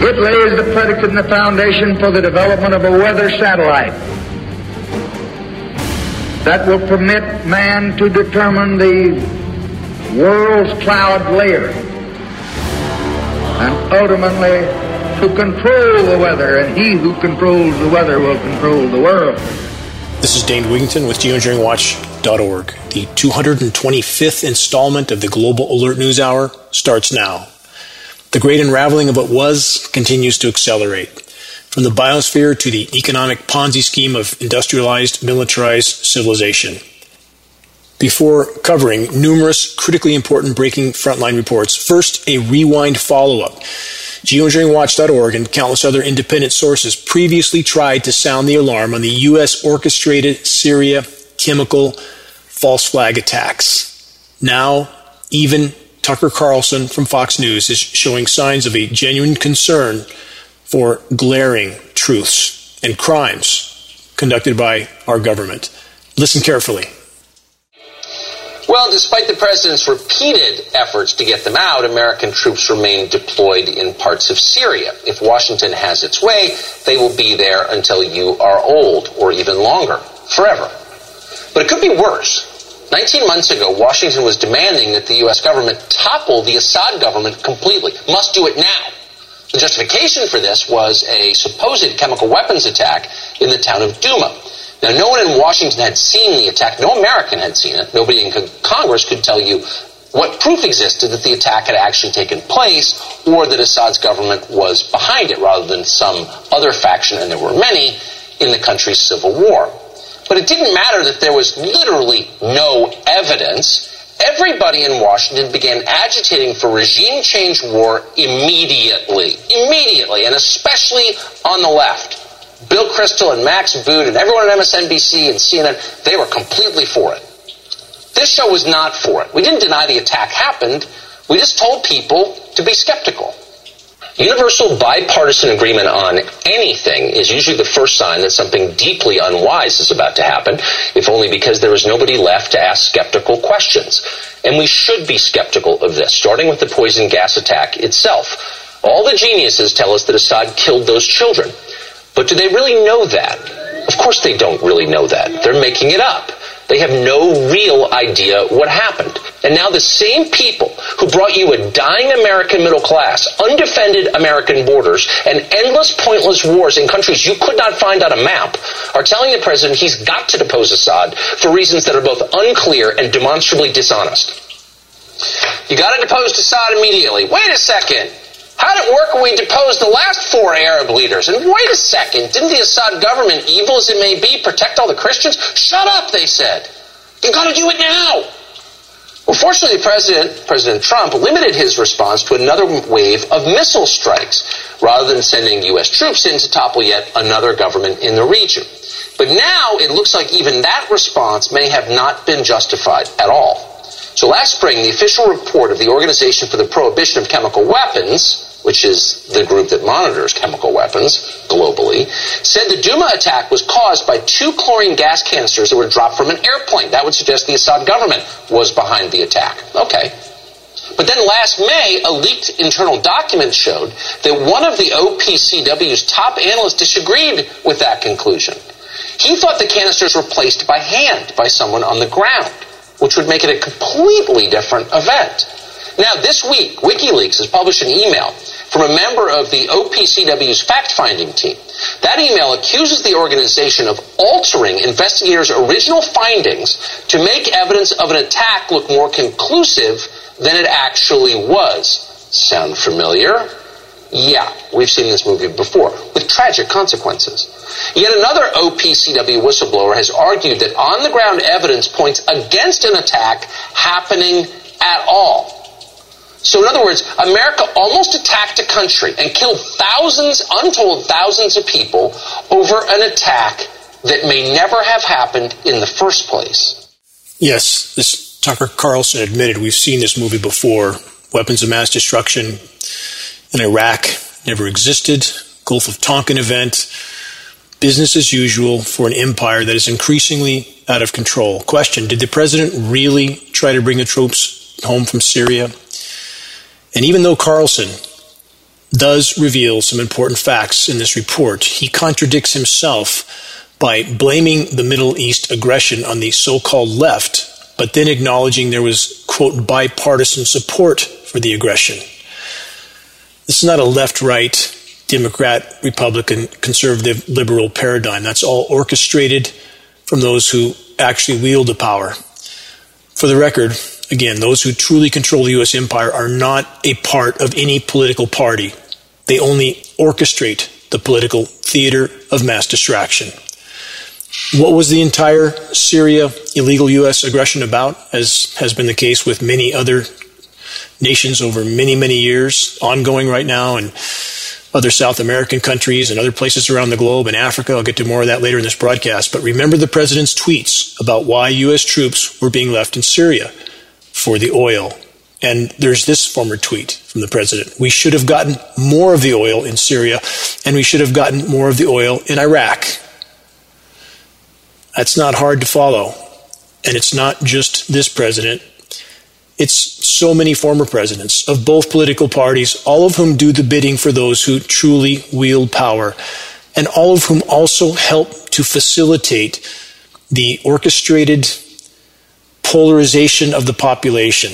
It lays the predicate and the foundation for the development of a weather satellite that will permit man to determine the world's cloud layer and ultimately to control the weather, and he who controls the weather will control the world. This is Dane Wigington with geoengineeringwatch.org. The 225th installment of the Global Alert News Hour starts now. The great unraveling of what was continues to accelerate. From the biosphere to the economic Ponzi scheme of industrialized, militarized civilization. Before covering numerous critically important breaking frontline reports, first a rewind follow-up. Geoengineeringwatch.org and countless other independent sources previously tried to sound the alarm on the U.S. orchestrated Syria chemical false flag attacks. Now, even Tucker Carlson from Fox News is showing signs of a genuine concern for glaring truths and crimes conducted by our government. Listen carefully. Well, despite the president's repeated efforts to get them out, American troops remain deployed in parts of Syria. If Washington has its way, they will be there until you are old, or even longer, forever. But it could be worse. 19 months ago, Washington was demanding that the U.S. government topple the Assad government completely. Must do it now. The justification for this was a supposed chemical weapons attack in the town of Douma. Now, no one in Washington had seen the attack. No American had seen it. Nobody in Congress could tell you what proof existed that the attack had actually taken place or that Assad's government was behind it rather than some other faction, and there were many, in the country's civil war. But it didn't matter that there was literally no evidence. Everybody in Washington began agitating for regime change war immediately, and especially on the left. Bill Kristol and Max Boot and everyone at MSNBC and CNN, they were completely for it. This show was not for it. We didn't deny the attack happened. We just told people to be skeptical. Universal bipartisan agreement on anything is usually the first sign that something deeply unwise is about to happen, if only because there is nobody left to ask skeptical questions. And we should be skeptical of this, starting with the poison gas attack itself. All the geniuses tell us that Assad killed those children. But do they really know that? Of course they don't really know that. They're making it up. They have no real idea what happened. And now the same people who brought you a dying American middle class, undefended American borders, and endless pointless wars in countries you could not find on a map are telling the president he's got to depose Assad for reasons that are both unclear and demonstrably dishonest. You got to depose Assad immediately. Wait a second. How did it work when we deposed the last 4 Arab leaders? And wait a second, didn't the Assad government, evil as it may be, protect all the Christians? Shut up, they said. You got to do it now. Well, fortunately, President Trump limited his response to another wave of missile strikes, rather than sending U.S. troops in to topple yet another government in the region. But now it looks like even that response may have not been justified at all. So last spring, the official report of the Organization for the Prohibition of Chemical Weapons, which is the group that monitors chemical weapons globally, said the Douma attack was caused by 2 chlorine gas canisters that were dropped from an airplane. That would suggest the Assad government was behind the attack. Okay. But then last May, a leaked internal document showed that one of the OPCW's top analysts disagreed with that conclusion. He thought the canisters were placed by hand by someone on the ground, which would make it a completely different event. Now, this week, WikiLeaks has published an email from a member of the OPCW's fact-finding team. That email accuses the organization of altering investigators' original findings to make evidence of an attack look more conclusive than it actually was. Sound familiar? Yeah, we've seen this movie before, with tragic consequences. Yet another OPCW whistleblower has argued that on-the-ground evidence points against an attack happening at all. So in other words, America almost attacked a country and killed thousands, untold thousands of people over an attack that may never have happened in the first place. Yes, this Tucker Carlson admitted we've seen this movie before. Weapons of mass destruction in Iraq never existed. Gulf of Tonkin event. Business as usual for an empire that is increasingly out of control. Question, did the president really try to bring the troops home from Syria? And even though Carlson does reveal some important facts in this report. He contradicts himself by blaming the Middle East aggression on the so-called left, but then acknowledging there was, quote, bipartisan support for the aggression. This is not a left-right, Democrat, Republican, conservative, liberal paradigm. That's all orchestrated from those who actually wield the power. For the record, again, those who truly control the U.S. empire are not a part of any political party. They only orchestrate the political theater of mass distraction. What was the entire Syria illegal U.S. aggression about, as has been the case with many other nations over many, many years, ongoing right now, and other South American countries and other places around the globe, and Africa? I'll get to more of that later in this broadcast. But remember the president's tweets about why U.S. troops were being left in Syria: for the oil. And there's this former tweet from the president: we should have gotten more of the oil in Syria, and we should have gotten more of the oil in Iraq. That's not hard to follow. And it's not just this president. It's so many former presidents of both political parties, all of whom do the bidding for those who truly wield power, and all of whom also help to facilitate the orchestrated polarization of the population,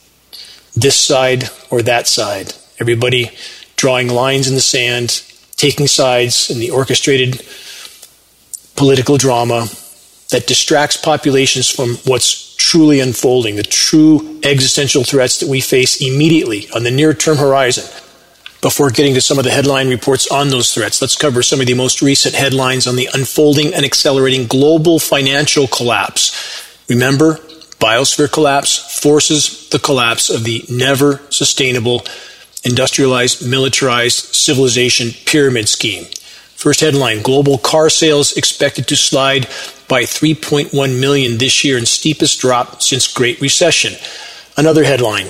this side or that side. Everybody drawing lines in the sand, taking sides in the orchestrated political drama that distracts populations from what's truly unfolding, the true existential threats that we face immediately on the near-term horizon. Before getting to some of the headline reports on those threats, let's cover some of the most recent headlines on the unfolding and accelerating global financial collapse. Remember, biosphere collapse forces the collapse of the never-sustainable, industrialized, militarized civilization pyramid scheme. First headline: global car sales expected to slide by 3.1 million this year, and steepest drop since Great Recession. Another headline: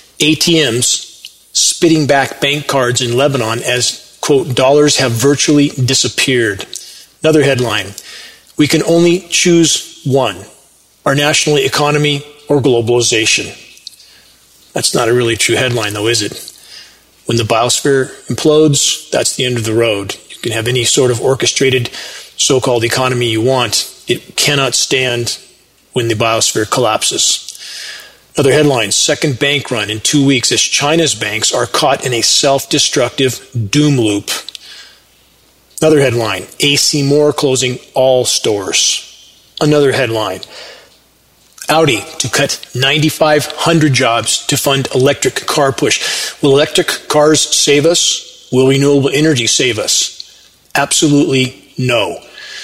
ATMs spitting back bank cards in Lebanon as, quote, dollars have virtually disappeared. Another headline: we can only choose one, our national economy or globalization. That's not a really true headline, though, is it? When the biosphere implodes, that's the end of the road. You can have any sort of orchestrated so-called economy you want. It cannot stand when the biosphere collapses. Another headline: second bank run in 2 weeks as China's banks are caught in a self-destructive doom loop. Another headline: AC Moore closing all stores. Another headline: Audi to cut 9,500 jobs to fund electric car push. Will electric cars save us? Will renewable energy save us? Absolutely no.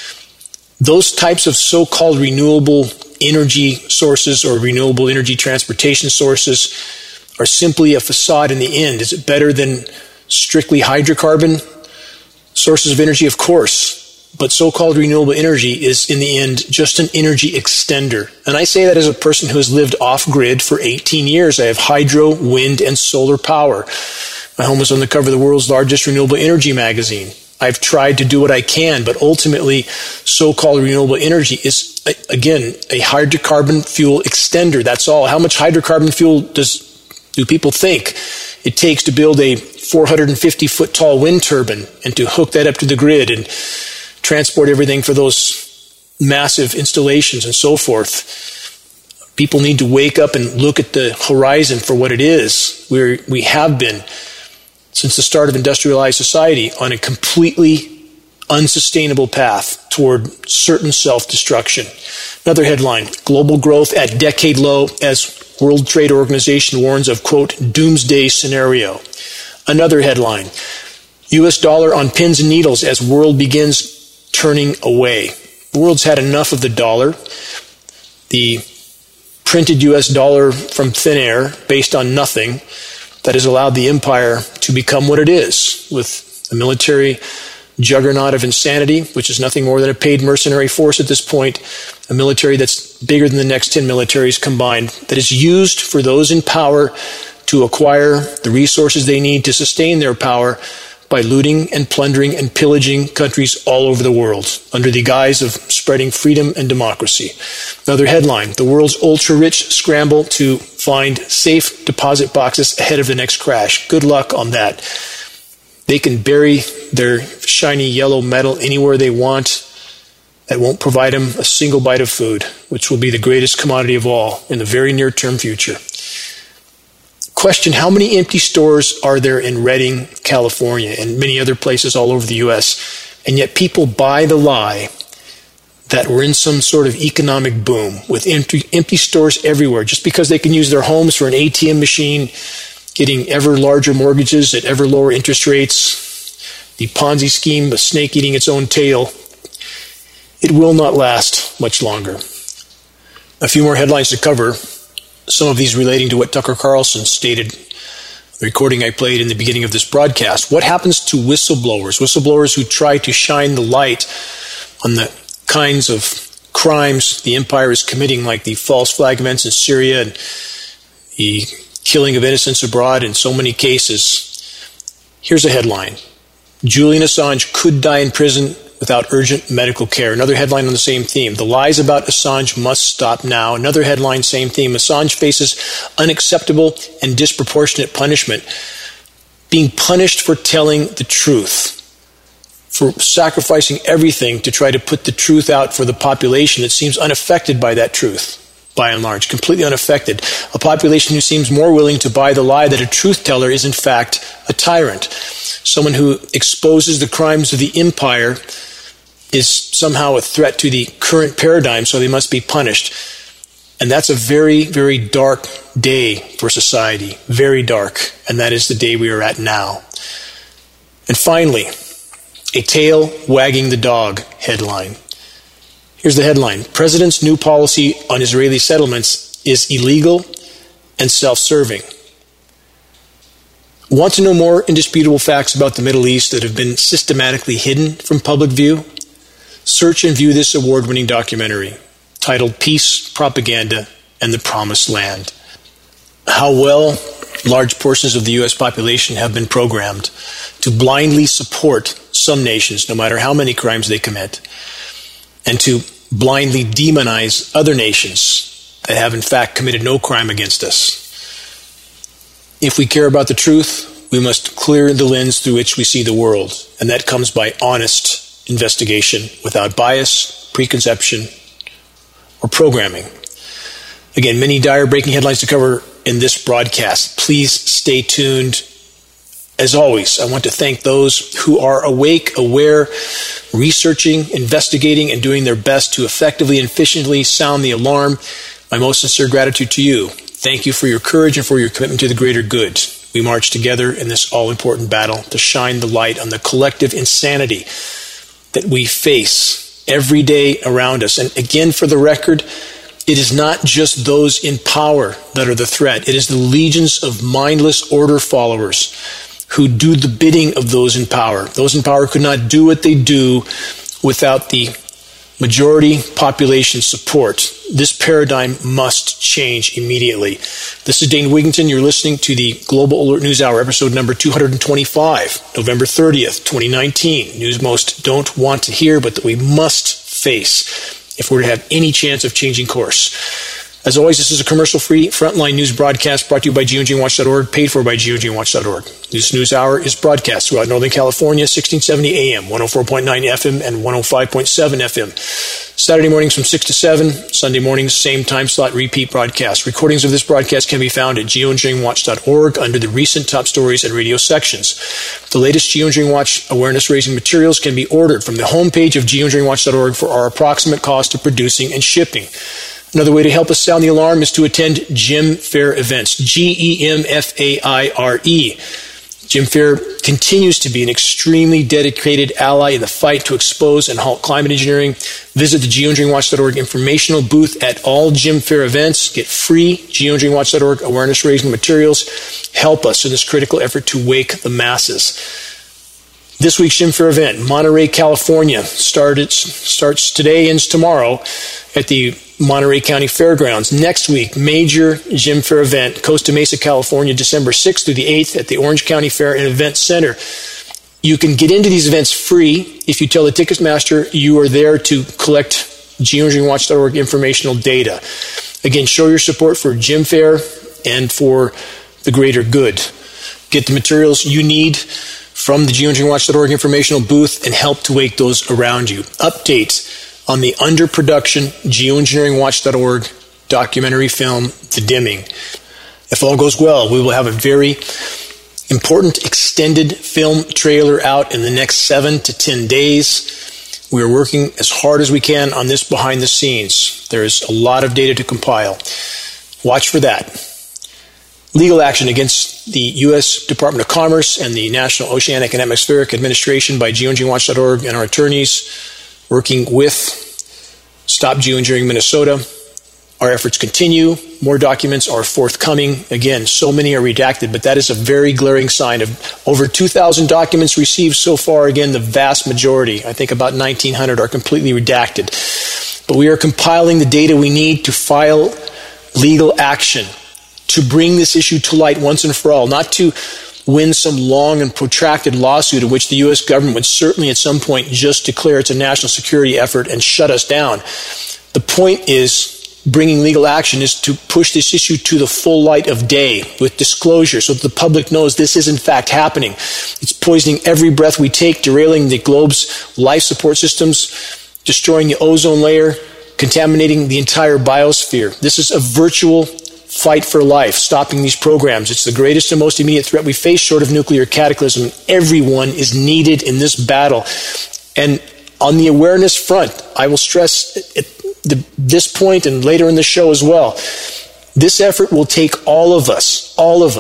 Those types of so-called renewable energy sources or renewable energy transportation sources are simply a facade in the end. Is it better than strictly hydrocarbon sources of energy? Of course. But so-called renewable energy is, in the end, just an energy extender. And I say that as a person who has lived off-grid for 18 years. I have hydro, wind, and solar power. My home is on the cover of the world's largest renewable energy magazine. I've tried to do what I can, but ultimately, so-called renewable energy is, again, a hydrocarbon fuel extender. That's all. How much hydrocarbon fuel do people think it takes to build a 450-foot tall wind turbine and to hook that up to the grid and transport everything for those massive installations and so forth? People need to wake up and look at the horizon for what it is. We have been, since the start of industrialized society, on a completely unsustainable path toward certain self-destruction. Another headline: global growth at decade low as World Trade Organization warns of, quote, doomsday scenario. Another headline: U.S. dollar on pins and needles as world begins turning away. The world's had enough of the dollar. The printed U.S. dollar from thin air based on nothing that has allowed the empire to become what it is, with a military juggernaut of insanity, which is nothing more than a paid mercenary force at this point, a military that's bigger than the next 10 militaries combined, that is used for those in power to acquire the resources they need to sustain their power by looting and plundering and pillaging countries all over the world under the guise of spreading freedom and democracy. Another headline: the world's ultra-rich scramble to find safe deposit boxes ahead of the next crash. Good luck on that. They can bury their shiny yellow metal anywhere they want. That won't provide them a single bite of food, which will be the greatest commodity of all in the very near-term future. Question, how many empty stores are there in Redding, California, and many other places all over the U.S., and yet people buy the lie that we're in some sort of economic boom with empty stores everywhere just because they can use their homes for an ATM machine, getting ever larger mortgages at ever lower interest rates, the Ponzi scheme, the snake eating its own tail. It will not last much longer. A few more headlines to cover, some of these relating to what Tucker Carlson stated, the recording I played in the beginning of this broadcast. What happens to whistleblowers? Whistleblowers who try to shine the light on the kinds of crimes the empire is committing, like the false flag events in Syria and the killing of innocents abroad in so many cases. Here's a headline. Julian Assange could die in prison without urgent medical care. Another headline on the same theme. The lies about Assange must stop now. Another headline, same theme. Assange faces unacceptable and disproportionate punishment. Being punished for telling the truth, for sacrificing everything to try to put the truth out for the population that seems unaffected by that truth, by and large, completely unaffected. A population who seems more willing to buy the lie that a truth teller is in fact a tyrant. Someone who exposes the crimes of the empire is somehow a threat to the current paradigm, so they must be punished. And that's a very, very dark day for society. Very dark. And that is the day we are at now. And finally, a tail wagging the dog headline. Here's the headline. President's new policy on Israeli settlements is illegal and self-serving. Want to know more indisputable facts about the Middle East that have been systematically hidden from public view? Search and view this award-winning documentary titled Peace, Propaganda, and the Promised Land. How well large portions of the U.S. population have been programmed to blindly support some nations, no matter how many crimes they commit, and to blindly demonize other nations that have in fact committed no crime against us. If we care about the truth, we must clear the lens through which we see the world, and that comes by honest investigation without bias, preconception, or programming. Again, many dire breaking headlines to cover in this broadcast. Please stay tuned. As always, I want to thank those who are awake, aware, researching, investigating, and doing their best to effectively and efficiently sound the alarm. My most sincere gratitude to you. Thank you for your courage and for your commitment to the greater good. We march together in this all-important battle to shine the light on the collective insanity that we face every day around us. And again, for the record, it is not just those in power that are the threat. It is the legions of mindless order followers who do the bidding of those in power. Those in power could not do what they do without the majority population support. This paradigm must change immediately. This is Dane Wigington. You're listening to the Global Alert News Hour, episode number 225, November 30th, 2019. News most don't want to hear, but that we must face if we're to have any chance of changing course. As always, this is a commercial-free frontline news broadcast brought to you by geoengineeringwatch.org, paid for by geoengineeringwatch.org. This news hour is broadcast throughout Northern California, 1670 AM, 104.9 FM, and 105.7 FM. Saturday mornings from 6 to 7, Sunday mornings, same time slot, repeat broadcast. Recordings of this broadcast can be found at geoengineeringwatch.org under the recent top stories and radio sections. The latest Geoengineering Watch awareness-raising materials can be ordered from the homepage of geoengineeringwatch.org for our approximate cost of producing and shipping. Another way to help us sound the alarm is to attend Gem Fair events, GEMFAIRE. Gem Fair continues to be an extremely dedicated ally in the fight to expose and halt climate engineering. Visit the geoengineeringwatch.org informational booth at all Gem Fair events. Get free geoengineeringwatch.org awareness-raising materials. Help us in this critical effort to wake the masses. This week's Gem Fair event, Monterey, California, starts today, ends tomorrow at the Monterey County Fairgrounds. Next week, major Gem Fair event, Costa Mesa, California, December 6th through the 8th at the Orange County Fair and Event Center. You can get into these events free if you tell the Ticketmaster you are there to collect geoengineeringwatch.org informational data. Again, show your support for Gem Fair and for the greater good. Get the materials you need from the geoengineeringwatch.org informational booth and help to wake those around you. Updates on the underproduction geoengineeringwatch.org documentary film, The Dimming. If all goes well, we will have a very important extended film trailer out in the next 7 to 10 days. We are working as hard as we can on this behind the scenes. There is a lot of data to compile. Watch for that. Legal action against the U.S. Department of Commerce and the National Oceanic and Atmospheric Administration by geoengineeringwatch.org and our attorneys working with Stop Geoengineering Minnesota. Our efforts continue. More documents are forthcoming. Again, so many are redacted, but that is a very glaring sign of over 2,000 documents received so far. Again, the vast majority, I think about 1,900, are completely redacted. But we are compiling the data we need to file legal action to bring this issue to light once and for all, not to win some long and protracted lawsuit of which the U.S. government would certainly at some point just declare it's a national security effort and shut us down. The point is, bringing legal action is to push this issue to the full light of day with disclosure so that the public knows this is in fact happening. It's poisoning every breath we take, derailing the globe's life support systems, destroying the ozone layer, contaminating the entire biosphere. This is a virtual fight for life, stopping these programs. It's the greatest and most immediate threat we face short of nuclear cataclysm. Everyone is needed in this battle. And on the awareness front, I will stress this point and later in the show as well. This effort will take all of us.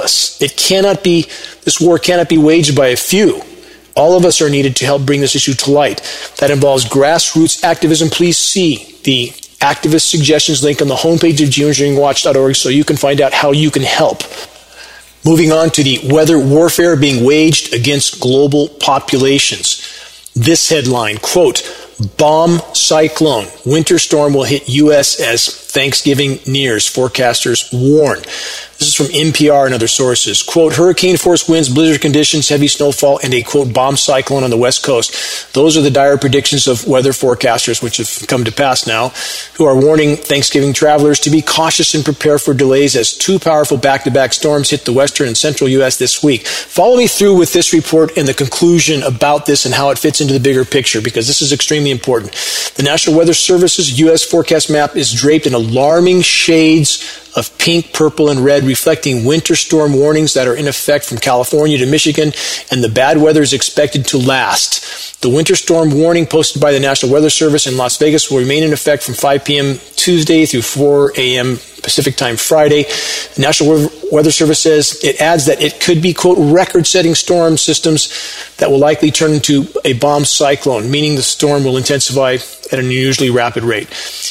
This war cannot be waged by a few. All of us are needed to help bring this issue to light. That involves grassroots activism. Please see the activist suggestions link on the homepage of geoengineeringwatch.org so you can find out how you can help. Moving on to the weather warfare being waged against global populations. This headline, quote, bomb cyclone. Winter storm will hit U.S. as Thanksgiving nears, forecasters warn. This is from NPR and other sources. Quote, hurricane-force winds, blizzard conditions, heavy snowfall, and a, quote, bomb cyclone on the West Coast. Those are the dire predictions of weather forecasters, which have come to pass now, who are warning Thanksgiving travelers to be cautious and prepare for delays as two powerful back-to-back storms hit the western and central U.S. this week. Follow me through with this report and the conclusion about this and how it fits into the bigger picture, because this is extremely important. The National Weather Service's U.S. forecast map is draped in alarming shades of pink, purple, and red, reflecting winter storm warnings that are in effect from California to Michigan, and the bad weather is expected to last. The winter storm warning posted by the National Weather Service in Las Vegas will remain in effect from 5 p.m. Tuesday through 4 a.m. Pacific time Friday. The National Weather Service says it adds that it could be, quote, record-setting storm systems that will likely turn into a bomb cyclone, meaning the storm will intensify at an unusually rapid rate.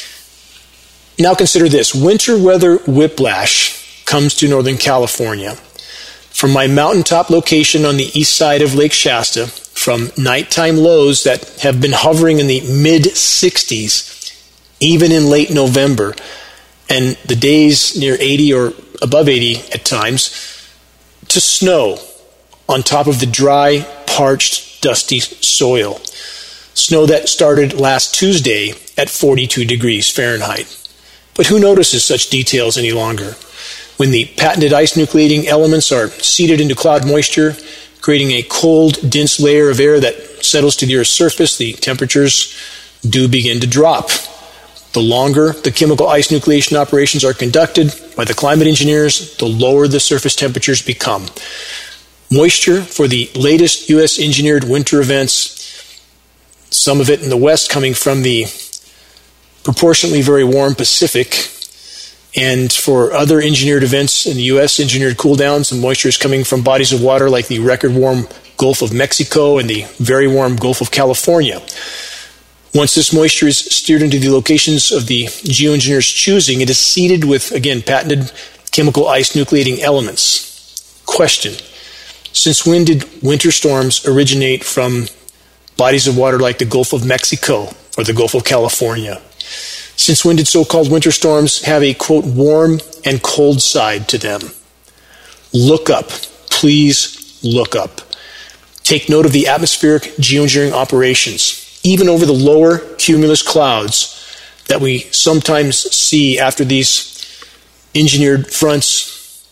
Now consider this. Winter weather whiplash comes to Northern California. From my mountaintop location on the east side of Lake Shasta, from nighttime lows that have been hovering in the mid-60s, even in late November, and the days near 80 or above 80 at times, to snow on top of the dry, parched, dusty soil. Snow that started last Tuesday at 42 degrees Fahrenheit. But who notices such details any longer? When the patented ice nucleating elements are seeded into cloud moisture, creating a cold, dense layer of air that settles to the Earth's surface, the temperatures do begin to drop. The longer the chemical ice nucleation operations are conducted by the climate engineers, the lower the surface temperatures become. Moisture for the latest U.S. engineered winter events, some of it in the west coming from the proportionately very warm Pacific, and for other engineered events in the U.S., engineered cool downs, the moisture is coming from bodies of water like the record warm Gulf of Mexico and the very warm Gulf of California. Once this moisture is steered into the locations of the geoengineers' choosing, it is seeded with, again, patented chemical ice nucleating elements. Question: since when did winter storms originate from bodies of water like the Gulf of Mexico or the Gulf of California? Since when did so-called winter storms have a, quote, warm and cold side to them? Look up. Please look up. Take note of the atmospheric geoengineering operations, even over the lower cumulus clouds that we sometimes see after these engineered fronts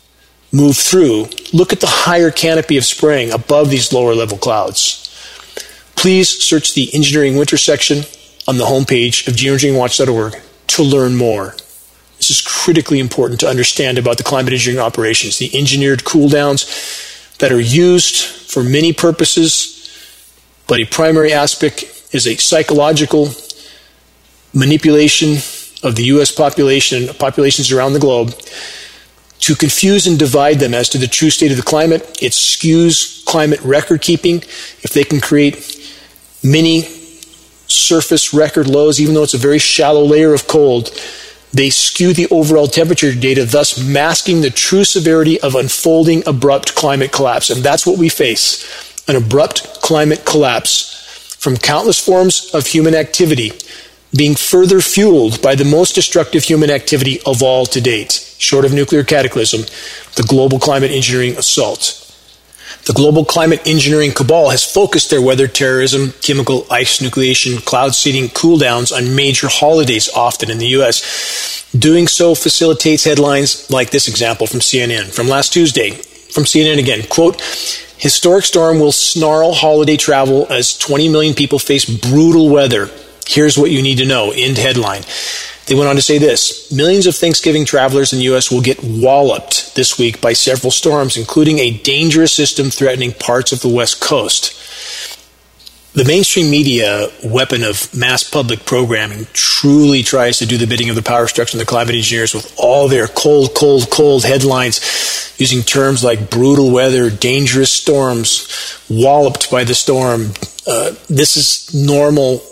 move through, look at the higher canopy of spraying above these lower level clouds. Please search the Engineering Winter section on the homepage of geoengineeringwatch.org to learn more. This is critically important to understand about the climate engineering operations, the engineered cool downs that are used for many purposes, but a primary aspect is a psychological manipulation of the U.S. population and populations around the globe to confuse and divide them as to the true state of the climate. It skews climate record keeping. If they can create many surface record lows, even though it's a very shallow layer of cold, they skew the overall temperature data, thus masking the true severity of unfolding abrupt climate collapse. And that's what we face, an abrupt climate collapse from countless forms of human activity being further fueled by the most destructive human activity of all to date, short of nuclear cataclysm, the global climate engineering assault. The global climate engineering cabal has focused their weather, terrorism, chemical ice nucleation, cloud seeding, cool downs on major holidays, often in the U.S. Doing so facilitates headlines like this example from CNN from last Tuesday. From CNN again, quote, "Historic storm will snarl holiday travel as 20 million people face brutal weather. Here's what you need to know." End headline. They went on to say this: millions of Thanksgiving travelers in the U.S. will get walloped this week by several storms, including a dangerous system threatening parts of the West Coast. The mainstream media weapon of mass public programming truly tries to do the bidding of the power structure and the climate engineers with all their cold, cold, cold headlines using terms like brutal weather, dangerous storms, walloped by the storm. This is normal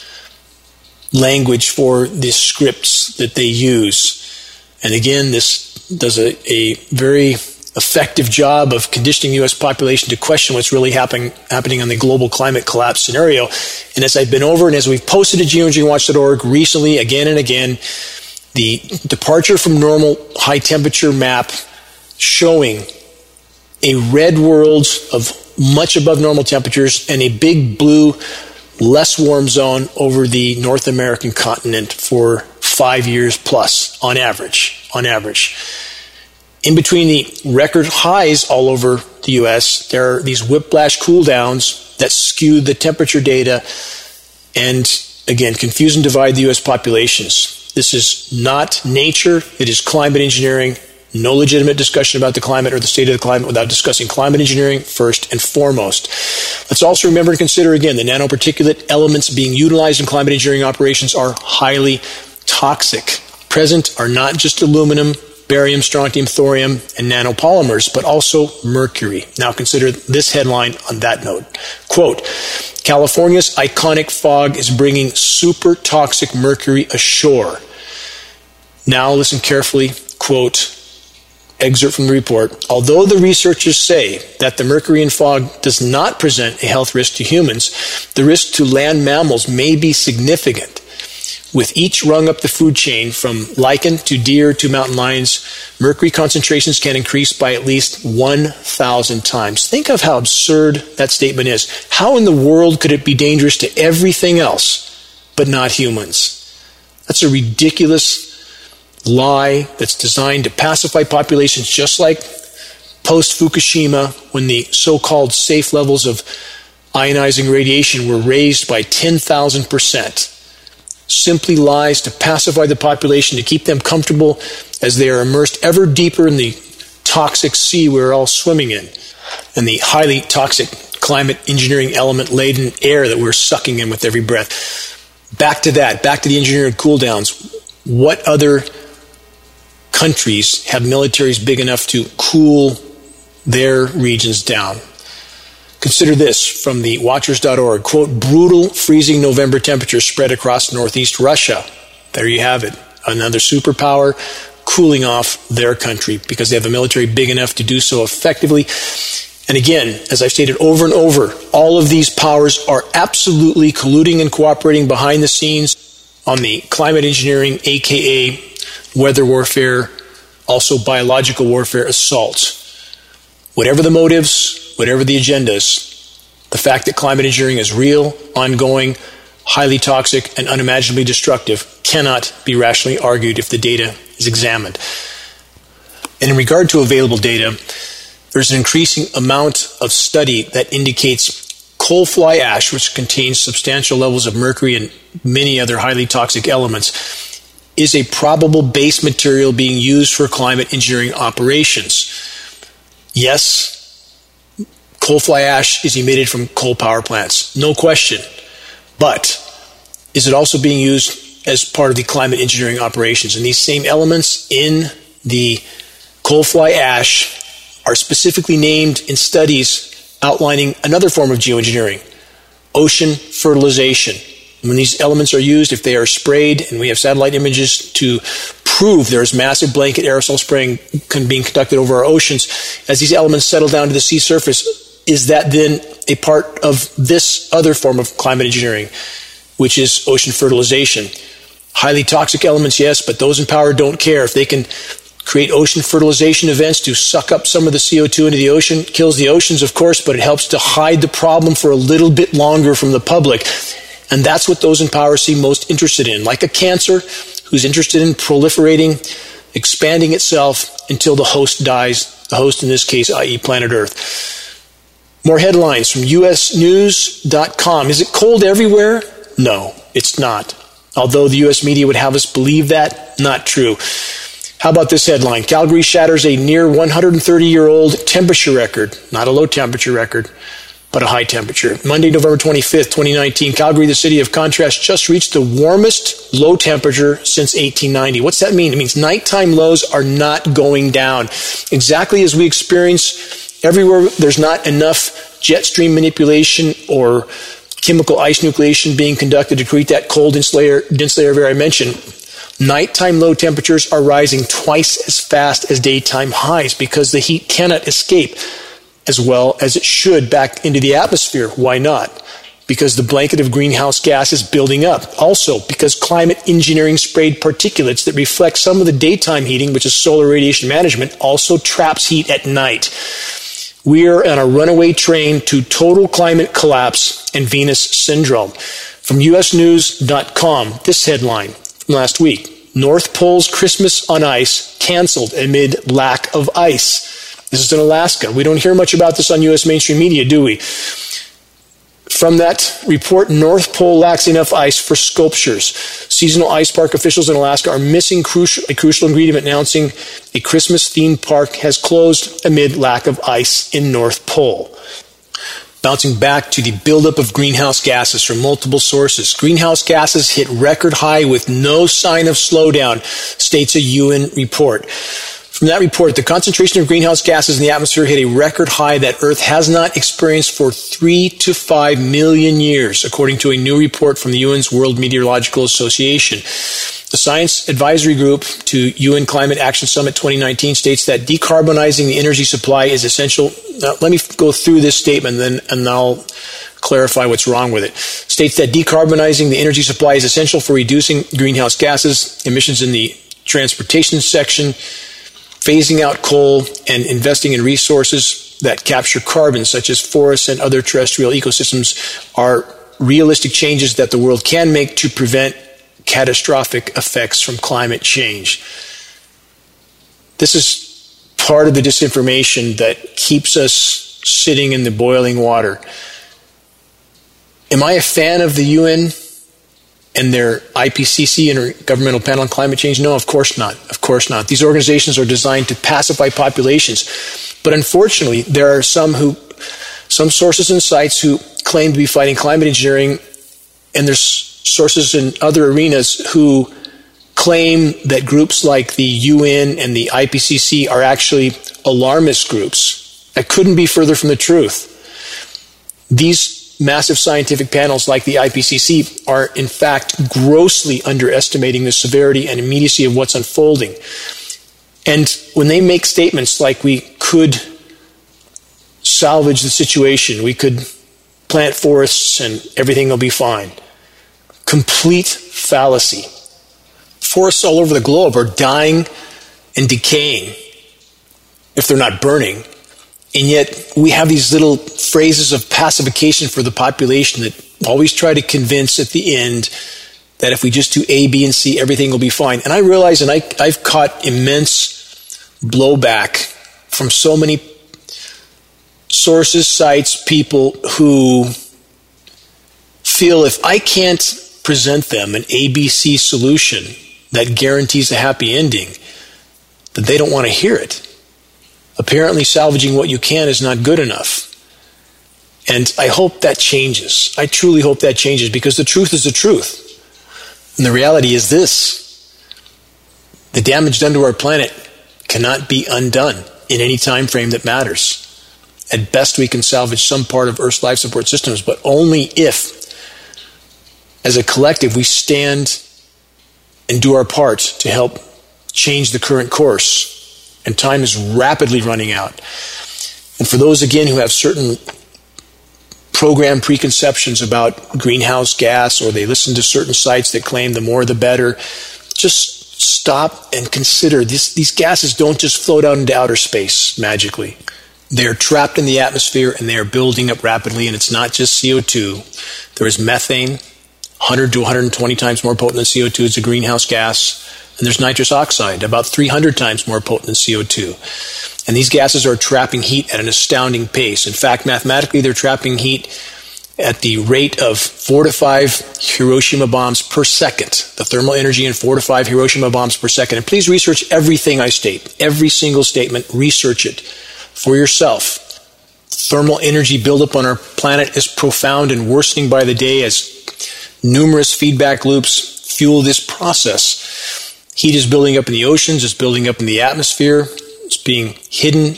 language for the scripts that they use. And again, this does a very effective job of conditioning the U.S. population to question what's really happening on the global climate collapse scenario. And as I've been over and as we've posted at geoengineeringwatch.org recently, again and again, the departure from normal high temperature map showing a red world of much above normal temperatures and a big blue less warm zone over the North American continent for 5 years plus on average. In between the record highs all over the U.S., there are these whiplash cool downs that skew the temperature data and, again, confuse and divide the U.S. populations. This is not nature. It is climate engineering. No legitimate discussion about the climate or the state of the climate without discussing climate engineering first and foremost. Let's also remember and consider again the nanoparticulate elements being utilized in climate engineering operations are highly toxic. Present are not just aluminum, barium, strontium, thorium, and nanopolymers, but also mercury. Now consider this headline on that note. Quote, "California's iconic fog is bringing super toxic mercury ashore." Now listen carefully. Quote, excerpt from the report: "Although the researchers say that the mercury in fog does not present a health risk to humans, the risk to land mammals may be significant. With each rung up the food chain, from lichen to deer to mountain lions, mercury concentrations can increase by at least 1,000 times. Think of how absurd that statement is. How in the world could it be dangerous to everything else but not humans? That's a ridiculous lie that's designed to pacify populations, just like post-Fukushima, when the so-called safe levels of ionizing radiation were raised by 10,000%. Simply lies to pacify the population, to keep them comfortable as they are immersed ever deeper in the toxic sea we're all swimming in, and the highly toxic climate engineering element-laden air that we're sucking in with every breath. Back to the engineering cool downs. What other countries have militaries big enough to cool their regions down? Consider this from the Watchers.org. Quote, "Brutal freezing November temperatures spread across northeast Russia." There you have it. Another superpower cooling off their country because they have a military big enough to do so effectively. And again, as I've stated over and over, all of these powers are absolutely colluding and cooperating behind the scenes on the climate engineering, aka weather warfare, also biological warfare assault. Whatever the motives, whatever the agendas, the fact that climate engineering is real, ongoing, highly toxic, and unimaginably destructive cannot be rationally argued if the data is examined. And in regard to available data, there's an increasing amount of study that indicates coal fly ash, which contains substantial levels of mercury and many other highly toxic elements, is a probable base material being used for climate engineering operations. Yes, coal fly ash is emitted from coal power plants, no question. But is it also being used as part of the climate engineering operations? And these same elements in the coal fly ash are specifically named in studies outlining another form of geoengineering, ocean fertilization. When these elements are used, if they are sprayed, and we have satellite images to prove there is massive blanket aerosol spraying being conducted over our oceans, as these elements settle down to the sea surface, is that then a part of this other form of climate engineering, which is ocean fertilization? Highly toxic elements, yes, but those in power don't care. If they can create ocean fertilization events to suck up some of the CO2 into the ocean, kills the oceans, of course, but it helps to hide the problem for a little bit longer from the public. And that's what those in power seem most interested in, like a cancer who's interested in proliferating, expanding itself until the host dies, the host in this case, i.e. planet Earth. More headlines from usnews.com. Is it cold everywhere? No, it's not. Although the U.S. media would have us believe that, not true. How about this headline? Calgary shatters a near 130-year-old temperature record. Not a low temperature record, but a high temperature. Monday, November 25th, 2019, Calgary, the city of contrast, just reached the warmest low temperature since 1890. What's that mean? It means nighttime lows are not going down. Exactly as we experience everywhere there's not enough jet stream manipulation or chemical ice nucleation being conducted to create that cold dense layer of air I mentioned. Nighttime low temperatures are rising twice as fast as daytime highs because the heat cannot escape as well as it should back into the atmosphere. Why not? Because the blanket of greenhouse gas is building up. Also, because climate engineering sprayed particulates that reflect some of the daytime heating, which is solar radiation management, also traps heat at night. We are on a runaway train to total climate collapse and Venus syndrome. From usnews.com, this headline from last week: North Pole's Christmas on ice canceled amid lack of ice. This is in Alaska. We don't hear much about this on U.S. mainstream media, do we? From that report, North Pole lacks enough ice for sculptures. Seasonal ice park officials in Alaska are missing a crucial ingredient, announcing a Christmas themed park has closed amid lack of ice in North Pole. Bouncing back to the buildup of greenhouse gases from multiple sources. Greenhouse gases hit record high with no sign of slowdown, states a UN report. From that report, the concentration of greenhouse gases in the atmosphere hit a record high that Earth has not experienced for 3 to 5 million years, according to a new report from the UN's World Meteorological Association. The Science Advisory Group to UN Climate Action Summit 2019 states that decarbonizing the energy supply is essential. Now, let me go through this statement and I'll clarify what's wrong with it. States that decarbonizing the energy supply is essential for reducing greenhouse gases, emissions in the transportation section, phasing out coal, and investing in resources that capture carbon, such as forests and other terrestrial ecosystems, are realistic changes that the world can make to prevent catastrophic effects from climate change. This is part of the disinformation that keeps us sitting in the boiling water. Am I a fan of the UN and their IPCC, Intergovernmental Panel on Climate Change? No, of course not. Of course not. These organizations are designed to pacify populations. But unfortunately, there are some sources and sites who claim to be fighting climate engineering, and there's sources in other arenas who claim that groups like the UN and the IPCC are actually alarmist groups. That couldn't be further from the truth. These massive scientific panels like the IPCC are in fact grossly underestimating the severity and immediacy of what's unfolding. And when they make statements like we could salvage the situation, we could plant forests and everything will be fine, complete fallacy. Forests all over the globe are dying and decaying if they're not burning. And yet we have these little phrases of pacification for the population that always try to convince at the end that if we just do A, B, and C, everything will be fine. And I realize, and I've caught immense blowback from so many sources, sites, people who feel if I can't present them an ABC solution that guarantees a happy ending, that they don't want to hear it. Apparently salvaging what you can is not good enough. And I hope that changes. I truly hope that changes, because the truth is the truth. And the reality is this: the damage done to our planet cannot be undone in any time frame that matters. At best, we can salvage some part of Earth's life support systems, but only if, as a collective, we stand and do our part to help change the current course. And time is rapidly running out. And for those, again, who have certain program preconceptions about greenhouse gas, or they listen to certain sites that claim the more the better, just stop and consider this. These gases don't just float out into outer space magically. They are trapped in the atmosphere, and they are building up rapidly. And it's not just CO2. There is methane, 100 to 120 times more potent than CO2. It's a greenhouse gas. And there's nitrous oxide, about 300 times more potent than CO2. And these gases are trapping heat at an astounding pace. In fact, mathematically, they're trapping heat at the rate of 4 to 5 Hiroshima bombs per second. The thermal energy in 4 to 5 Hiroshima bombs per second. And please research everything I state, every single statement. Research it for yourself. Thermal energy buildup on our planet is profound and worsening by the day as numerous feedback loops fuel this process. Heat is building up in the oceans, it's building up in the atmosphere, it's being hidden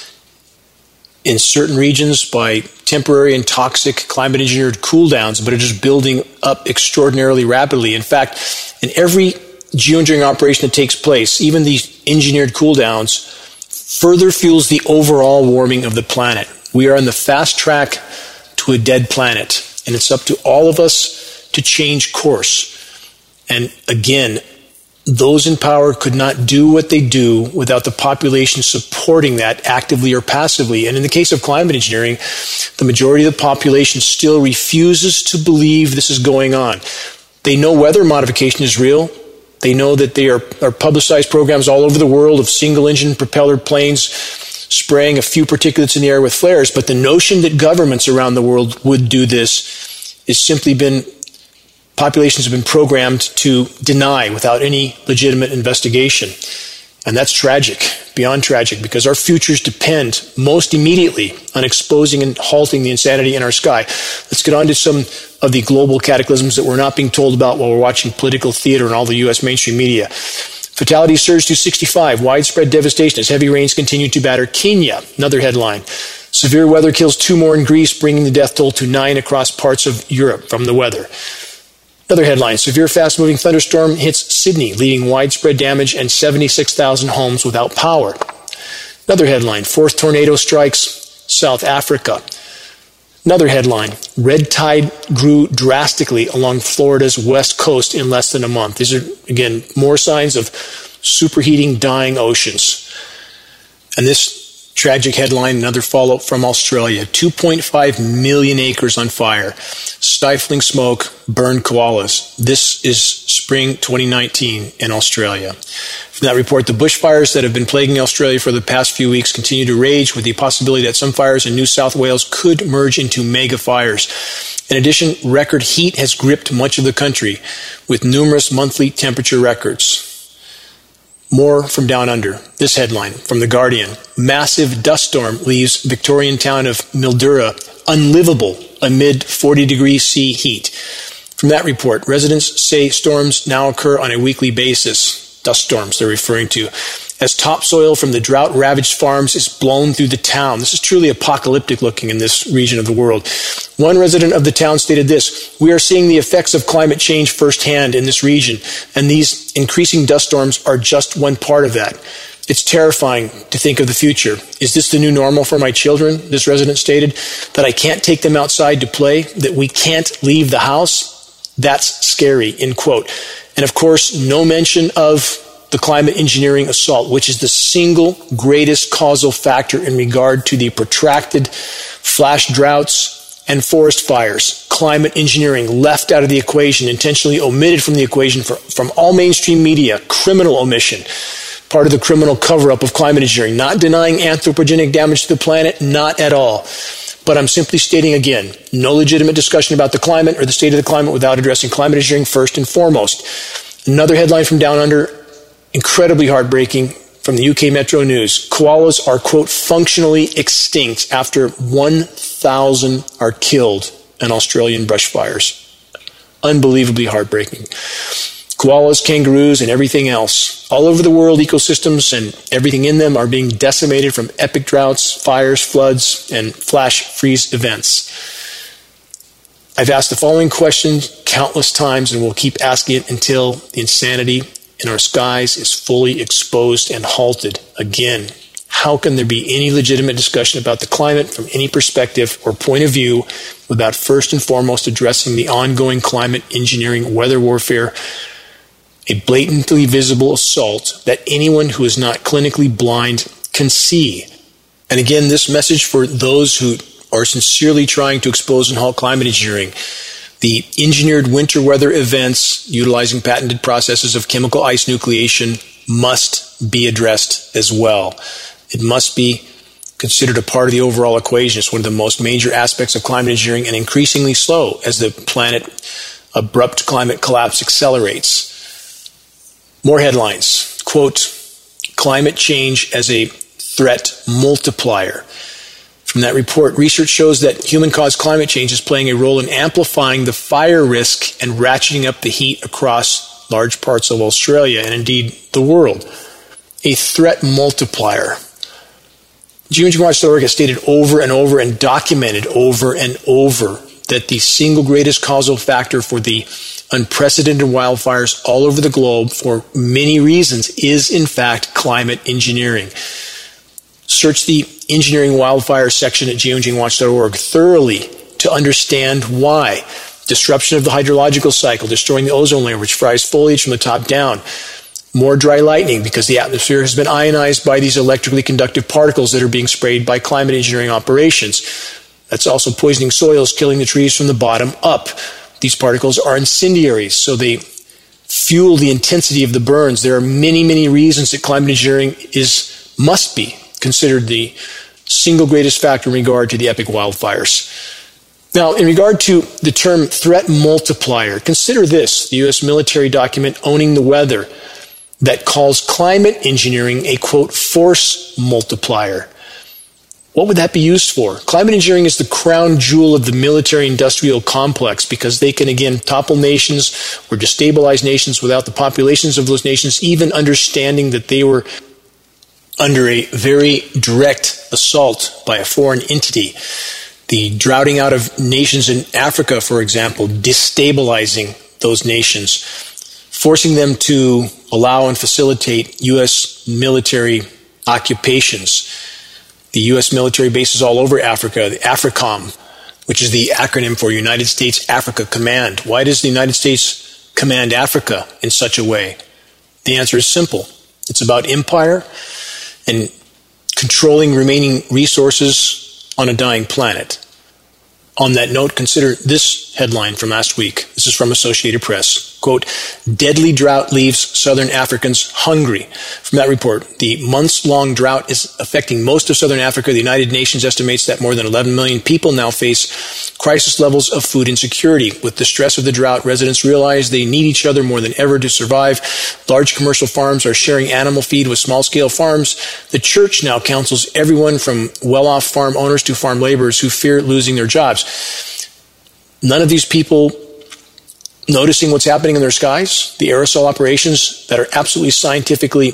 in certain regions by temporary and toxic climate-engineered cool-downs, but it is building up extraordinarily rapidly. In fact, in every geoengineering operation that takes place, even these engineered cool-downs further fuels the overall warming of the planet. We are on the fast track to a dead planet, and it's up to all of us to change course. And again, those in power could not do what they do without the population supporting that actively or passively. And in the case of climate engineering, the majority of the population still refuses to believe this is going on. They know weather modification is real. They know that there are publicized programs all over the world of single-engine propeller planes spraying a few particulates in the air with flares. But the notion that governments around the world would do this has simply been populations have been programmed to deny without any legitimate investigation. And that's tragic, beyond tragic, because our futures depend most immediately on exposing and halting the insanity in our sky. Let's get on to some of the global cataclysms that we're not being told about while we're watching political theater and all the U.S. mainstream media. Fatalities surged to 65. Widespread devastation as heavy rains continue to batter Kenya. Another headline. Severe weather kills 2 more in Greece, bringing the death toll to 9 across parts of Europe from the weather. Another headline, severe fast-moving thunderstorm hits Sydney, leading widespread damage and 76,000 homes without power. Another headline, 4th tornado strikes South Africa. Another headline, red tide grew drastically along Florida's west coast in less than a month. These are, again, more signs of superheating, dying oceans. And this tragic headline, another follow-up from Australia. 2.5 million acres on fire. Stifling smoke, burned koalas. This is spring 2019 in Australia. From that report, the bushfires that have been plaguing Australia for the past few weeks continue to rage, with the possibility that some fires in New South Wales could merge into mega fires. In addition, record heat has gripped much of the country, with numerous monthly temperature records. More from down under. This headline from The Guardian. Massive dust storm leaves Victorian town of Mildura unlivable amid 40-degree C heat. From that report, residents say storms now occur on a weekly basis. Dust storms they're referring to. As topsoil from the drought-ravaged farms is blown through the town. This is truly apocalyptic looking in this region of the world. One resident of the town stated this: "We are seeing the effects of climate change firsthand in this region, and these increasing dust storms are just one part of that. It's terrifying to think of the future. Is this the new normal for my children?" This resident stated, "that I can't take them outside to play, that we can't leave the house. That's scary," end quote. And of course, no mention of the climate engineering assault, which is the single greatest causal factor in regard to the protracted flash droughts and forest fires. Climate engineering left out of the equation, intentionally omitted from the equation from all mainstream media, criminal omission. part of the criminal cover-up of climate engineering. Not denying anthropogenic damage to the planet, not at all. But I'm simply stating again, no legitimate discussion about the climate or the state of the climate without addressing climate engineering first and foremost. Another headline from Down Under, incredibly heartbreaking, from the UK Metro News. Koalas are, quote, functionally extinct after 1,000 are killed in Australian bushfires. Unbelievably heartbreaking. Koalas, kangaroos, and everything else. All over the world, ecosystems and everything in them are being decimated from epic droughts, fires, floods, and flash freeze events. I've asked the following question countless times, and will keep asking it until the insanity in our skies is fully exposed and halted again. How can there be any legitimate discussion about the climate from any perspective or point of view without first and foremost addressing the ongoing climate engineering weather warfare, a blatantly visible assault that anyone who is not clinically blind can see? And again, this message for those who are sincerely trying to expose and halt climate engineering. The engineered winter weather events utilizing patented processes of chemical ice nucleation must be addressed as well. It must be considered a part of the overall equation. It's one of the most major aspects of climate engineering, and increasingly slow as the planet's abrupt climate collapse accelerates. More headlines. Quote, climate change as a threat multiplier. From that report, research shows that human-caused climate change is playing a role in amplifying the fire risk and ratcheting up the heat across large parts of Australia and indeed the world. A threat multiplier. GeoEngineeringWatch.org has stated over and over and documented over and over that the single greatest causal factor for the unprecedented wildfires all over the globe for many reasons is in fact climate engineering. Search the engineering wildfire section at geoengineeringwatch.org thoroughly to understand why. Disruption of the hydrological cycle, destroying the ozone layer, which fries foliage from the top down. More dry lightning because the atmosphere has been ionized by these electrically conductive particles that are being sprayed by climate engineering operations. That's also poisoning soils, killing the trees from the bottom up. These particles are incendiaries, so they fuel the intensity of the burns. There are many, many reasons that climate engineering must be considered the single greatest factor in regard to the epic wildfires. Now, in regard to the term threat multiplier, consider this, the U.S. military document Owning the Weather that calls climate engineering a, quote, force multiplier. What would that be used for? Climate engineering is the crown jewel of the military-industrial complex because they can, again, topple nations or destabilize nations without the populations of those nations even understanding that they were under a very direct assault by a foreign entity. The droughting out of nations in Africa, for example, destabilizing those nations, forcing them to allow and facilitate U.S. military occupations. The U.S. military bases all over Africa, the AFRICOM, which is the acronym for United States Africa Command. Why does the United States command Africa in such a way? The answer is simple. It's about empire and controlling remaining resources on a dying planet. On that note, consider this headline from last week. This is from Associated Press. Quote, deadly drought leaves southern Africans hungry. From that report, the months-long drought is affecting most of southern Africa. The United Nations estimates that more than 11 million people now face crisis levels of food insecurity. With the stress of the drought, residents realize they need each other more than ever to survive. Large commercial farms are sharing animal feed with small-scale farms. The church now counsels everyone from well-off farm owners to farm laborers who fear losing their jobs. None of these people noticing what's happening in their skies, the aerosol operations that are absolutely scientifically,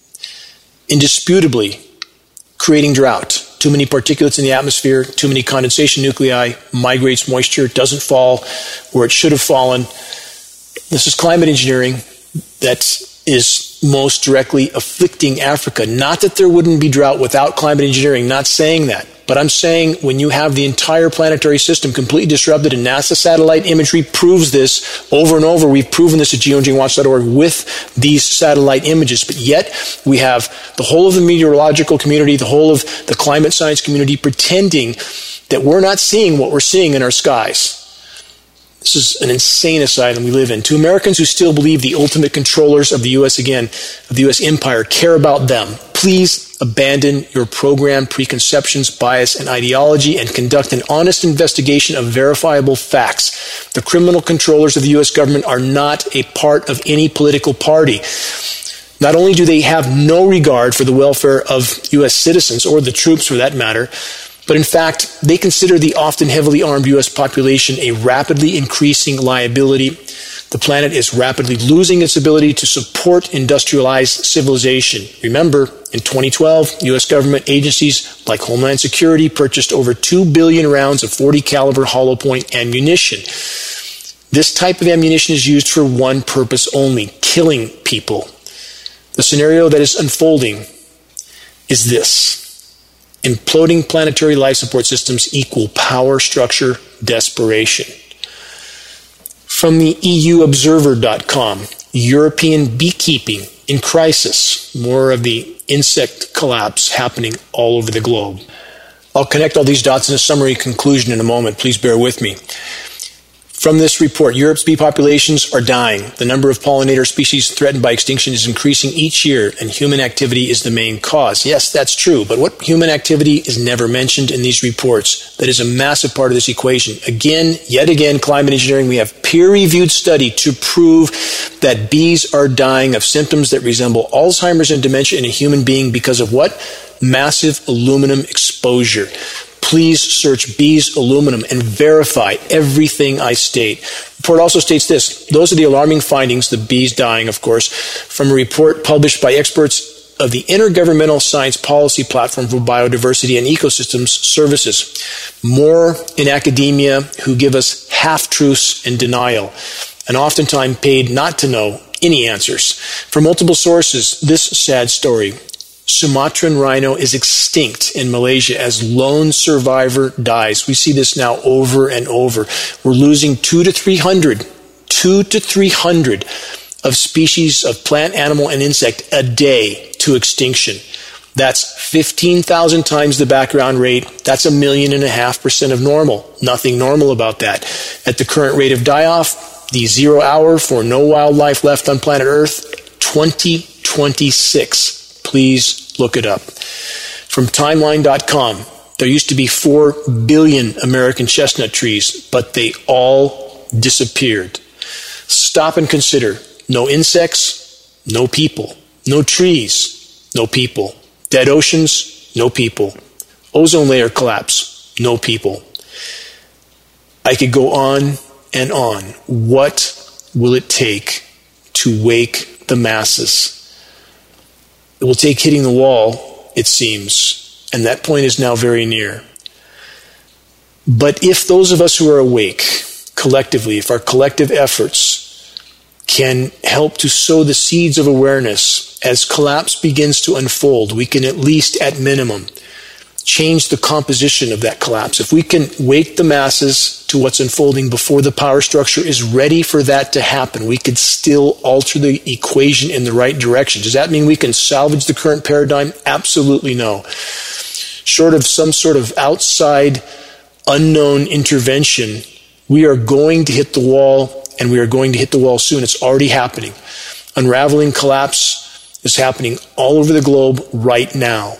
indisputably creating drought. Too many particulates in the atmosphere, too many condensation nuclei, migrates moisture, doesn't fall where it should have fallen. This is climate engineering that is most directly afflicting Africa. Not that there wouldn't be drought without climate engineering, not saying that. But I'm saying when you have the entire planetary system completely disrupted, and NASA satellite imagery proves this over and over. We've proven this at geoengineeringwatch.org with these satellite images. But yet we have the whole of the meteorological community, the whole of the climate science community pretending that we're not seeing what we're seeing in our skies. This is an insane asylum we live in. To Americans who still believe the ultimate controllers of the U.S. empire care about them, please abandon your programmed preconceptions, bias, and ideology and conduct an honest investigation of verifiable facts. The criminal controllers of the U.S. government are not a part of any political party. Not only do they have no regard for the welfare of U.S. citizens, or the troops for that matter, but in fact, they consider the often heavily armed U.S. population a rapidly increasing liability. The planet is rapidly losing its ability to support industrialized civilization. Remember, in 2012, U.S. government agencies like Homeland Security purchased over 2 billion rounds of .40 caliber hollow point ammunition. This type of ammunition is used for one purpose only: killing people. The scenario that is unfolding is this: imploding planetary life support systems equal power structure desperation. From the EUobserver.com, European beekeeping in crisis. More of the insect collapse happening all over the globe. I'll connect all these dots in a summary conclusion in a moment. Please bear with me. From this report, Europe's bee populations are dying. The number of pollinator species threatened by extinction is increasing each year, and human activity is the main cause. Yes, that's true, but what human activity is never mentioned in these reports? That is a massive part of this equation. Yet again, climate engineering, we have peer-reviewed study to prove that bees are dying of symptoms that resemble Alzheimer's and dementia in a human being because of what? Massive aluminum exposure. Please search bees aluminum and verify everything I state. The report also states this: those are the alarming findings, the bees dying, of course, from a report published by experts of the Intergovernmental Science Policy Platform for Biodiversity and Ecosystems Services. More in academia who give us half-truths and denial, and oftentimes paid not to know any answers. From multiple sources, this sad story: Sumatran rhino is extinct in Malaysia as lone survivor dies. We see this now over and over. We're losing 200 to 300 of species of plant, animal, and insect a day to extinction. That's 15,000 times the background rate. That's 1.5 million % of normal. Nothing normal about that. At the current rate of die-off, the 0 hour for no wildlife left on planet Earth, 2026. Please look it up. From Timeline.com, there used to be 4 billion American chestnut trees, but they all disappeared. Stop and consider. No insects, no people. No trees, no people. Dead oceans, no people. Ozone layer collapse, no people. I could go on and on. What will it take to wake the masses? It will take hitting the wall, it seems, and that point is now very near. But if those of us who are awake, collectively, if our collective efforts can help to sow the seeds of awareness as collapse begins to unfold, we can at least, at minimum, change the composition of that collapse. If we can wake the masses to what's unfolding before the power structure is ready for that to happen, we could still alter the equation in the right direction. Does that mean we can salvage the current paradigm? Absolutely no. Short of some sort of outside unknown intervention, we are going to hit the wall, and we are going to hit the wall soon. It's already happening. Unraveling collapse is happening all over the globe right now.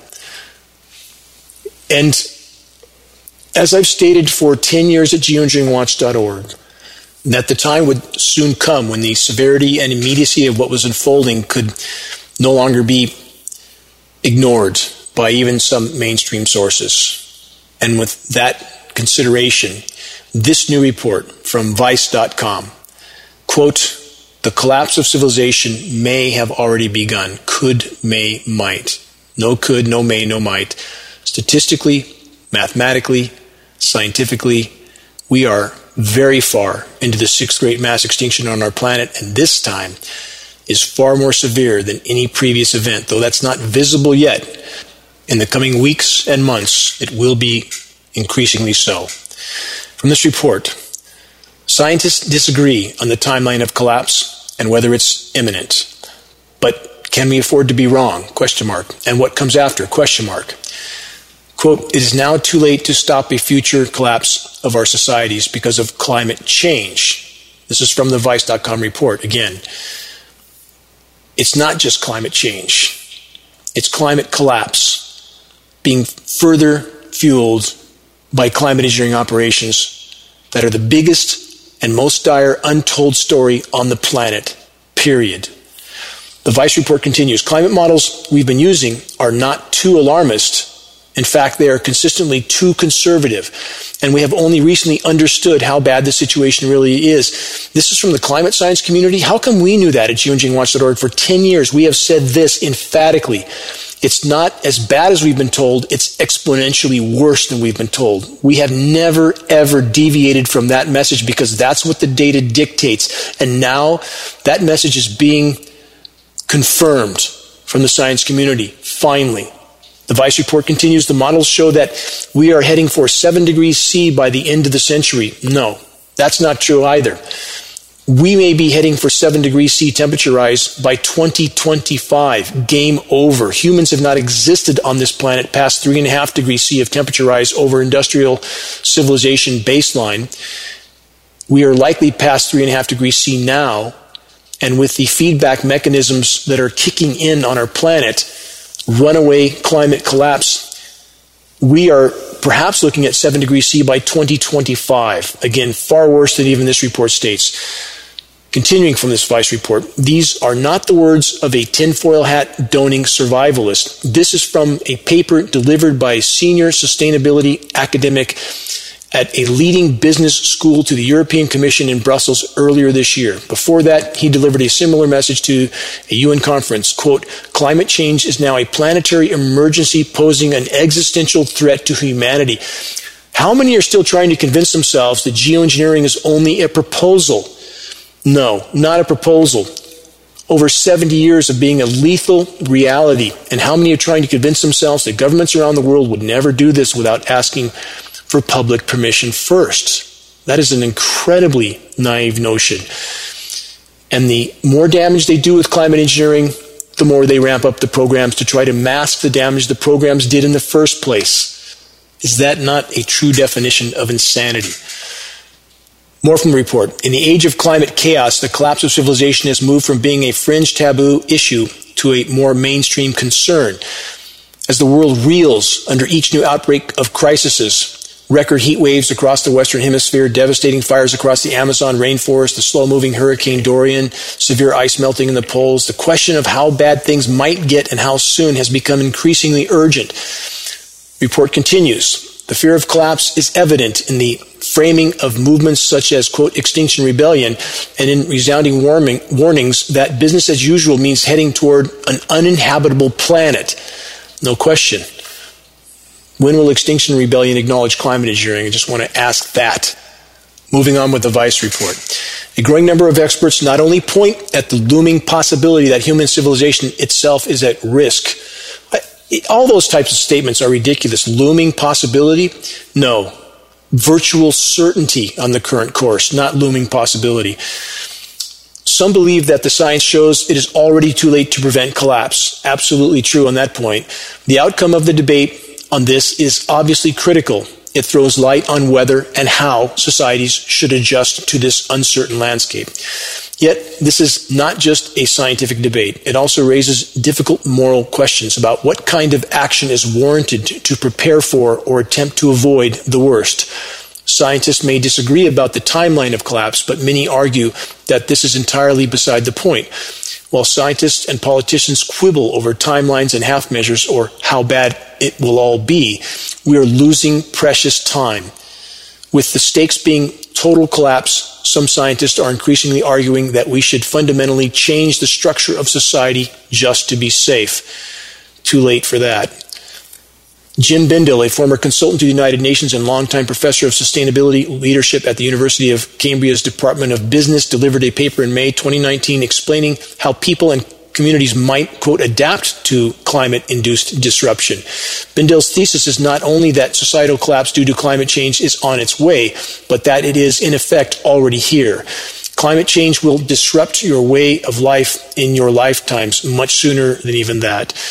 And as I've stated for 10 years at geoengineeringwatch.org, that the time would soon come when the severity and immediacy of what was unfolding could no longer be ignored by even some mainstream sources. And with that consideration, this new report from Vice.com, quote, "The collapse of civilization may have already begun." Could, may, might. No could, no may, no might. Statistically, mathematically, scientifically, we are very far into the 6th great mass extinction on our planet, and this time is far more severe than any previous event, though that's not visible yet. In the coming weeks and months, it will be increasingly so. From this report, scientists disagree on the timeline of collapse and whether it's imminent. But can we afford to be wrong? Question mark. And what comes after? Question mark. Quote, it is now too late to stop a future collapse of our societies because of climate change. This is from the Vice.com report. Again, it's not just climate change. It's climate collapse being further fueled by climate engineering operations that are the biggest and most dire untold story on the planet, period. The Vice report continues, climate models we've been using are not too alarmist. In fact, they are consistently too conservative, and we have only recently understood how bad the situation really is. This is from the climate science community. How come we knew that at geoengineeringwatch.org? For 10 years, we have said this emphatically. It's not as bad as we've been told. It's exponentially worse than we've been told. We have never, ever deviated from that message because that's what the data dictates. And now that message is being confirmed from the science community, finally. The Vice report continues, the models show that we are heading for 7 degrees C by the end of the century. No, that's not true either. We may be heading for 7 degrees C temperature rise by 2025. Game over. Humans have not existed on this planet past 3.5 degrees C of temperature rise over industrial civilization baseline. We are likely past 3.5 degrees C now, and with the feedback mechanisms that are kicking in on our planet, runaway climate collapse, we are perhaps looking at 7 degrees C by 2025. Again, far worse than even this report states. Continuing from this Vice report, these are not the words of a tinfoil hat donning survivalist. This is from a paper delivered by a senior sustainability academic at a leading business school to the European Commission in Brussels earlier this year. Before that, he delivered a similar message to a UN conference. Quote, climate change is now a planetary emergency posing an existential threat to humanity. How many are still trying to convince themselves that geoengineering is only a proposal? No, not a proposal. Over 70 years of being a lethal reality. And how many are trying to convince themselves that governments around the world would never do this without asking for public permission first? That is an incredibly naive notion. And the more damage they do with climate engineering, the more they ramp up the programs to try to mask the damage the programs did in the first place. Is that not a true definition of insanity? More from the report. In the age of climate chaos, the collapse of civilization has moved from being a fringe taboo issue to a more mainstream concern. As the world reels under each new outbreak of crises, record heat waves across the Western Hemisphere, devastating fires across the Amazon rainforest, the slow-moving Hurricane Dorian, severe ice melting in the poles, the question of how bad things might get and how soon has become increasingly urgent. Report continues. The fear of collapse is evident in the framing of movements such as, quote, Extinction Rebellion, and in resounding warnings that business as usual means heading toward an uninhabitable planet. No question. When will Extinction Rebellion acknowledge climate engineering? I just want to ask that. Moving on with the Vice report. A growing number of experts not only point at the looming possibility that human civilization itself is at risk. All those types of statements are ridiculous. Looming possibility? No. Virtual certainty on the current course, not looming possibility. Some believe that the science shows it is already too late to prevent collapse. Absolutely true on that point. The outcome of the debate on this is obviously critical. It throws light on whether and how societies should adjust to this uncertain landscape. Yet, this is not just a scientific debate. It also raises difficult moral questions about what kind of action is warranted to prepare for or attempt to avoid the worst. Scientists may disagree about the timeline of collapse, but many argue that this is entirely beside the point. While scientists and politicians quibble over timelines and half measures or how bad it will all be, we are losing precious time. With the stakes being total collapse, some scientists are increasingly arguing that we should fundamentally change the structure of society just to be safe. Too late for that. Jim Bindel, a former consultant to the United Nations and longtime professor of sustainability leadership at the University of Cambria's Department of Business, delivered a paper in May 2019 explaining how people and communities might, quote, adapt to climate-induced disruption. Bindel's thesis is not only that societal collapse due to climate change is on its way, but that it is, in effect, already here. Climate change will disrupt your way of life in your lifetimes much sooner than even that.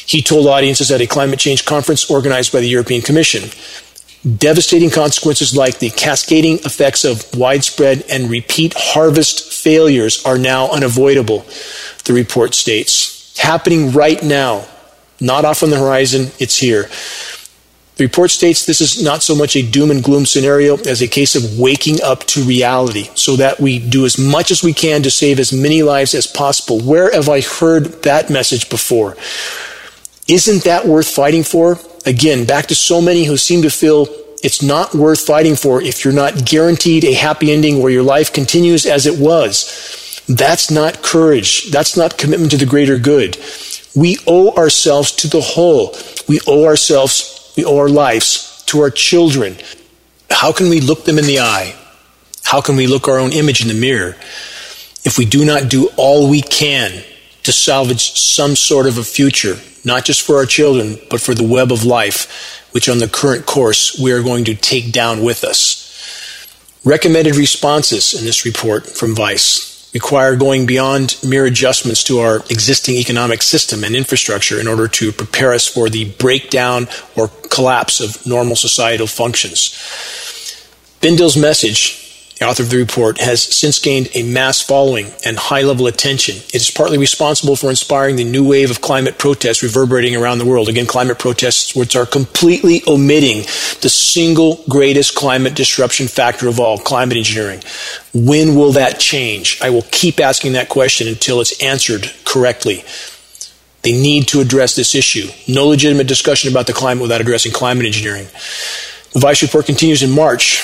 He told audiences at a climate change conference organized by the European Commission. Devastating consequences like the cascading effects of widespread and repeat harvest failures are now unavoidable, the report states. Happening right now, not off on the horizon, it's here. The report states this is not so much a doom and gloom scenario as a case of waking up to reality so that we do as much as we can to save as many lives as possible. Where have I heard that message before? Isn't that worth fighting for? Again, back to so many who seem to feel it's not worth fighting for if you're not guaranteed a happy ending where your life continues as it was. That's not courage. That's not commitment to the greater good. We owe ourselves to the whole. We owe our lives to our children. How can we look them in the eye? How can we look our own image in the mirror if we do not do all we can to salvage some sort of a future, not just for our children, but for the web of life, which on the current course we are going to take down with us? Recommended responses in this report from Vice require going beyond mere adjustments to our existing economic system and infrastructure in order to prepare us for the breakdown or collapse of normal societal functions. Bindell's message, the author of the report, has since gained a mass following and high-level attention. It is partly responsible for inspiring the new wave of climate protests reverberating around the world. Again, climate protests which are completely omitting the single greatest climate disruption factor of all, climate engineering. When will that change? I will keep asking that question until it's answered correctly. They need to address this issue. No legitimate discussion about the climate without addressing climate engineering. The Vice report continues in March.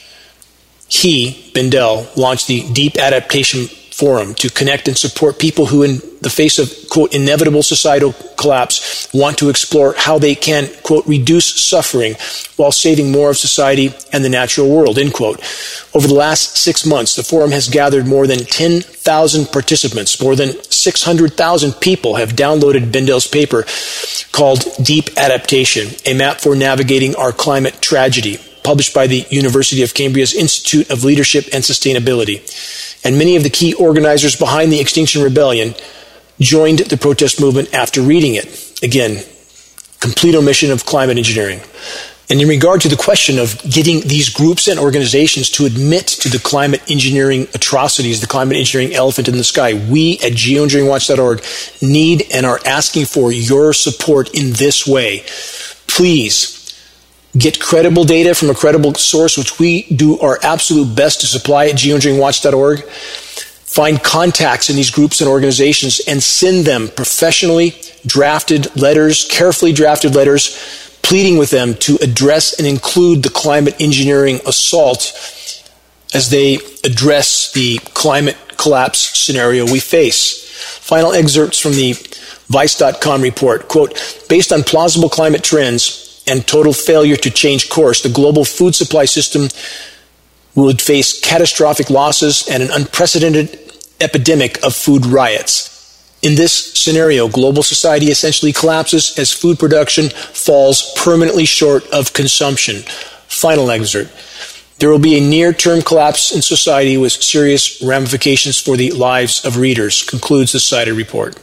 Bindell, launched the Deep Adaptation Forum to connect and support people who, in the face of, quote, inevitable societal collapse, want to explore how they can, quote, reduce suffering while saving more of society and the natural world, end quote. Over the last 6 months, the forum has gathered more than 10,000 participants. More than 600,000 people have downloaded Bindell's paper called Deep Adaptation, a map for navigating our climate tragedy, published by the University of Cambria's Institute of Leadership and Sustainability. And many of the key organizers behind the Extinction Rebellion joined the protest movement after reading it. Again, complete omission of climate engineering. And in regard to the question of getting these groups and organizations to admit to the climate engineering atrocities, the climate engineering elephant in the sky, we at geoengineeringwatch.org need and are asking for your support in this way. Please, get credible data from a credible source, which we do our absolute best to supply at geoengineeringwatch.org. Find contacts in these groups and organizations and send them professionally drafted letters, carefully drafted letters, pleading with them to address and include the climate engineering assault as they address the climate collapse scenario we face. Final excerpts from the Vice.com report. Quote, based on plausible climate trends and total failure to change course, the global food supply system would face catastrophic losses and an unprecedented epidemic of food riots. In this scenario, global society essentially collapses as food production falls permanently short of consumption. Final excerpt. There will be a near-term collapse in society with serious ramifications for the lives of readers, concludes the cited report.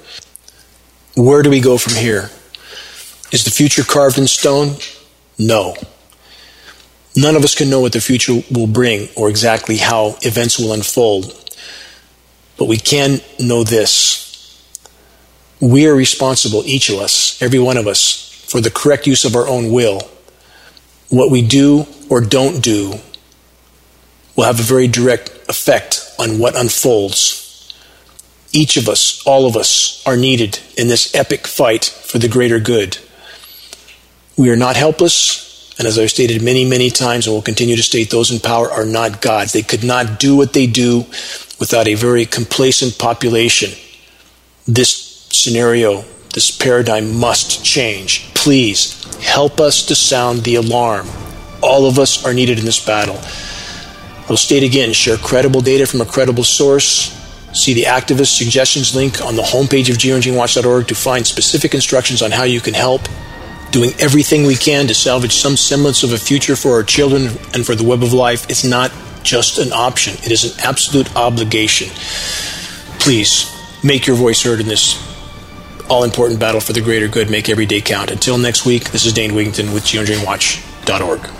Where do we go from here? Is the future carved in stone? No. None of us can know what the future will bring or exactly how events will unfold. But we can know this. We are responsible, each of us, every one of us, for the correct use of our own will. What we do or don't do will have a very direct effect on what unfolds. Each of us, all of us, are needed in this epic fight for the greater good. We are not helpless, and as I've stated many, many times, and will continue to state, those in power are not gods. They could not do what they do without a very complacent population. This scenario, this paradigm must change. Please, help us to sound the alarm. All of us are needed in this battle. I'll state again, share credible data from a credible source. See the activist suggestions link on the homepage of geoengineeringwatch.org to find specific instructions on how you can help. Doing everything we can to salvage some semblance of a future for our children and for the web of life is not just an option. It is an absolute obligation. Please, make your voice heard in this all-important battle for the greater good. Make every day count. Until next week, this is Dane Wigington with geoengineeringwatch.org.